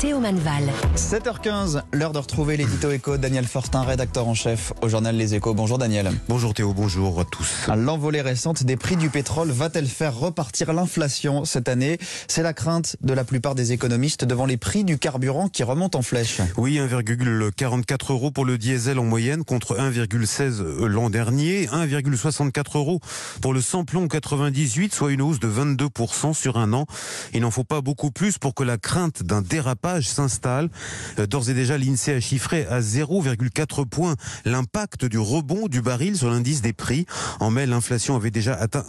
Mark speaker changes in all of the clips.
Speaker 1: Théo Manval.
Speaker 2: 7h15, l'heure de retrouver l'édito éco. Daniel Fortin, rédacteur en chef au journal Les Échos. Bonjour Daniel.
Speaker 3: Bonjour Théo, bonjour à tous.
Speaker 2: L'envolée récente des prix du pétrole va-t-elle faire repartir l'inflation cette année? C'est la crainte de la plupart des économistes devant les prix du carburant qui remontent en flèche.
Speaker 3: Oui, 1,44 € pour le diesel en moyenne contre 1,16 l'an dernier, 1,64 € pour le samplon 98, soit une hausse de 22% sur un an. Il n'en faut pas beaucoup plus pour que la crainte d'un dérapage s'installe. D'ores et déjà, l'INSEE a chiffré à 0,4 points l'impact du rebond du baril sur l'indice des prix. En mai, l'inflation avait déjà atteint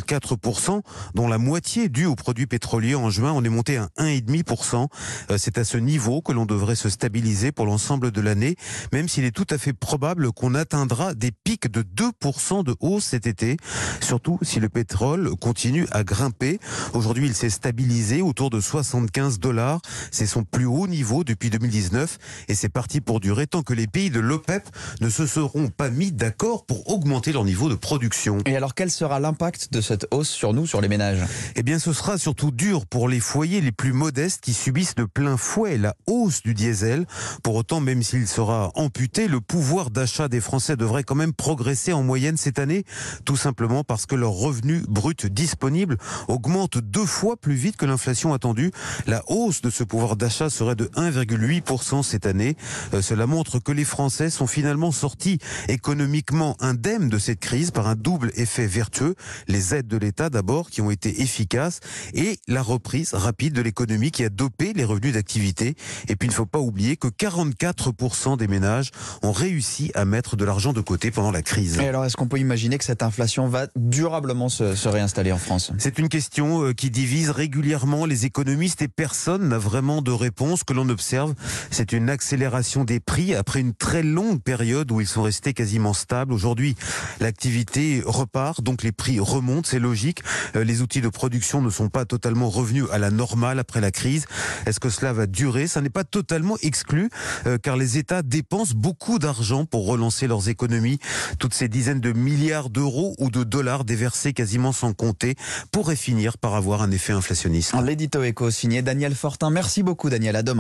Speaker 3: 1,4%, dont la moitié due aux produits pétroliers. En juin, on est monté à 1,5%. C'est à ce niveau que l'on devrait se stabiliser pour l'ensemble de l'année, même s'il est tout à fait probable qu'on atteindra des pics de 2% de hausse cet été, surtout si le pétrole continue à grimper. Aujourd'hui, il s'est stabilisé autour de 75 $. C'est son plus haut niveau depuis 2019 et c'est parti pour durer tant que les pays de l'OPEP ne se seront pas mis d'accord pour augmenter leur niveau de production.
Speaker 2: Et alors, quel sera l'impact de cette hausse sur nous, sur les ménages?
Speaker 3: Eh bien, ce sera surtout dur pour les foyers les plus modestes qui subissent de plein fouet la hausse du diesel. Pour autant, même s'il sera amputé, le pouvoir d'achat des Français devrait quand même progresser en moyenne cette année, tout simplement parce que leur revenu brut disponible augmente 2 fois plus vite que l'inflation attendue. La hausse de ce pouvoir d'achat serait de 1,8% cette année. Cela montre que les Français sont finalement sortis économiquement indemnes de cette crise par un double effet vertueux. Les aides de l'État d'abord qui ont été efficaces et la reprise rapide de l'économie qui a dopé les revenus d'activité. Et puis il ne faut pas oublier que 44% des ménages ont réussi à mettre de l'argent de côté pendant la crise.
Speaker 2: Et alors, est-ce qu'on peut imaginer que cette inflation va durablement se réinstaller en France?
Speaker 3: C'est une question qui divise régulièrement les économistes et personne n'a vraiment de réponse. Que l'on observe, c'est une accélération des prix après une très longue période où ils sont restés quasiment stables. Aujourd'hui, l'activité repart, donc les prix remontent, c'est logique. Les outils de production ne sont pas totalement revenus à la normale après la crise. Est-ce que cela va durer? Ça n'est pas totalement exclu, car les États dépensent beaucoup d'argent pour relancer leurs économies. Toutes ces dizaines de milliards d'euros ou de dollars déversés quasiment sans compter pourraient finir par avoir un effet inflationniste.
Speaker 2: L'édito éco signé Daniel Fortin. Merci beaucoup Daniel, à demain.